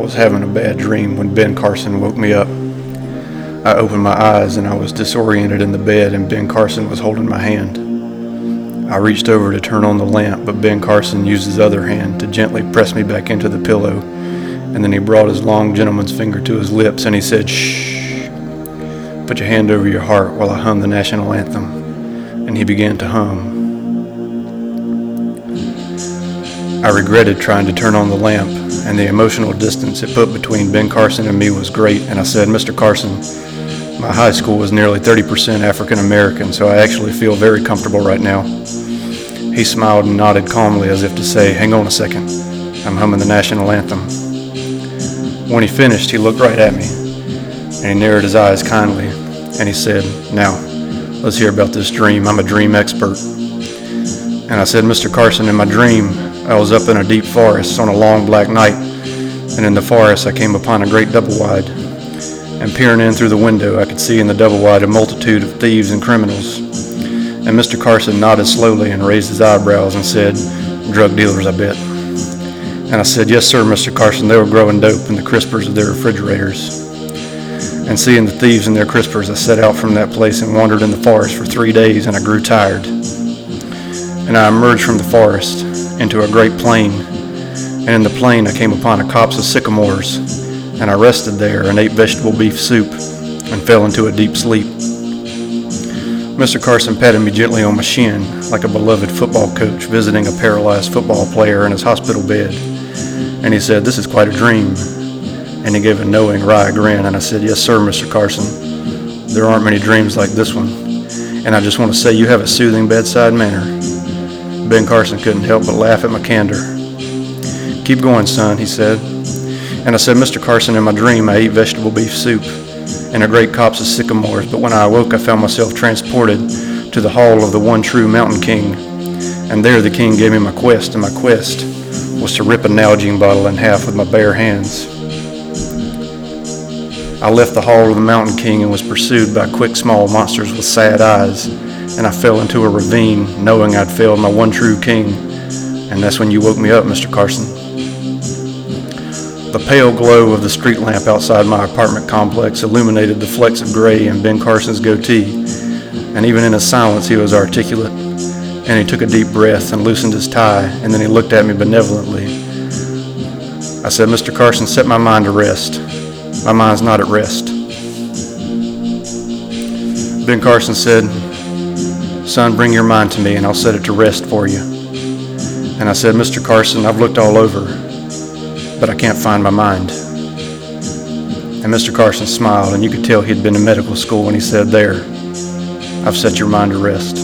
was having a bad dream when Ben Carson woke me up. I opened my eyes and I was disoriented in the bed, and Ben Carson was holding my hand. I reached over to turn on the lamp, but Ben Carson used his other hand to gently press me back into the pillow, and then he brought his long gentleman's finger to his lips and he said, "Shh, put your hand over your heart while I hum the national anthem." And he began to hum. I regretted trying to turn on the lamp, and the emotional distance it put between Ben Carson and me was great, and I said, "Mr. Carson, my high school was nearly 30% African American, so I actually feel very comfortable right now." He smiled and nodded calmly as if to say, "Hang on a second, I'm humming the national anthem." When he finished, he looked right at me, and he narrowed his eyes kindly, and he said, "Now, let's hear about this dream. I'm a dream expert." And I said, "Mr. Carson, in my dream, I was up in a deep forest on a long black night, and in the forest I came upon a great double-wide. And peering in through the window, I could see in the double-wide a multitude of thieves and criminals." And Mr. Carson nodded slowly and raised his eyebrows and said, "Drug dealers, I bet." And I said, "Yes, sir, Mr. Carson, they were growing dope in the crispers of their refrigerators." And seeing the thieves and their crispers, I set out from that place and wandered in the forest for 3 days, and I grew tired. And I emerged from the forest into a great plain, and in the plain I came upon a copse of sycamores, and I rested there and ate vegetable beef soup and fell into a deep sleep. Mr. Carson patted me gently on my shin like a beloved football coach visiting a paralyzed football player in his hospital bed, and he said, "This is quite a dream." And he gave a knowing, wry grin, and I said, "Yes, sir, Mr. Carson. There aren't many dreams like this one, and I just want to say you have a soothing bedside manner." Ben Carson couldn't help but laugh at my candor. "Keep going, son," he said. And I said, "Mr. Carson, in my dream I ate vegetable beef soup in a great copse of sycamores, but when I awoke I found myself transported to the hall of the one true Mountain King, and there the king gave me my quest, and my quest was to rip a Nalgene bottle in half with my bare hands. I left the hall of the Mountain King and was pursued by quick small monsters with sad eyes, and I fell into a ravine knowing I'd failed my one true king, and that's when you woke me up, Mr. Carson." The pale glow of the street lamp outside my apartment complex illuminated the flecks of gray in Ben Carson's goatee, and even in his silence he was articulate, and he took a deep breath and loosened his tie, and then he looked at me benevolently. I said, "Mr. Carson, set my mind to rest. My mind's not at rest." Ben Carson said, "Son, bring your mind to me and I'll set it to rest for you." And I said, "Mr. Carson, I've looked all over, but I can't find my mind." And Mr. Carson smiled, and you could tell he'd been to medical school when he said, "There, I've set your mind to rest."